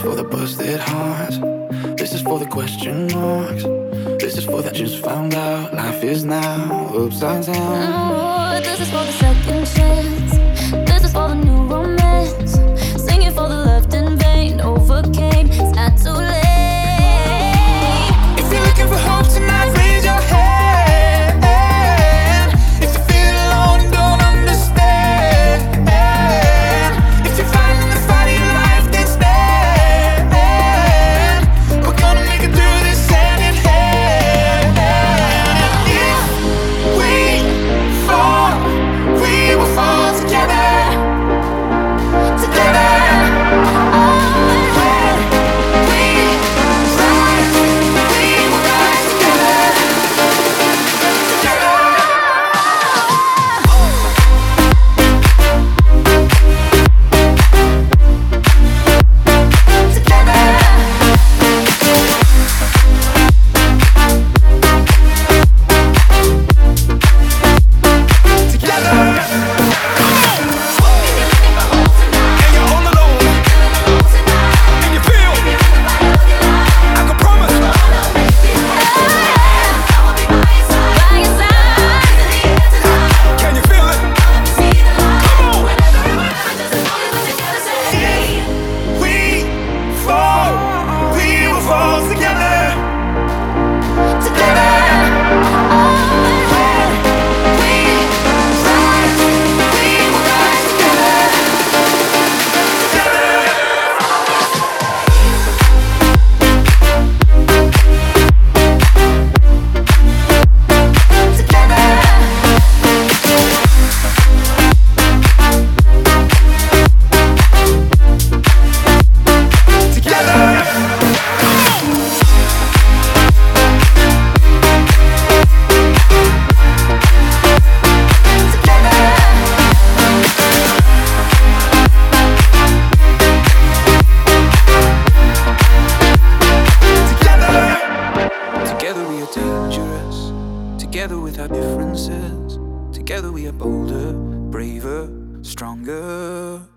for the busted hearts. This is for the question marks. This is for that just found out life is now upside down. Oh, this is for the second chance. This is for the new romance. Singing for the left in vain. Overcame, it's not too late. If you're looking for hope tonight, raise your hand. If you feel alone and don't understand, if you're fighting the fight of your life, then stand. We're gonna make it through this hand in hand. If we fall, we will fall together. Together. Dangerous. Together with our differences. Together we are bolder, braver, stronger.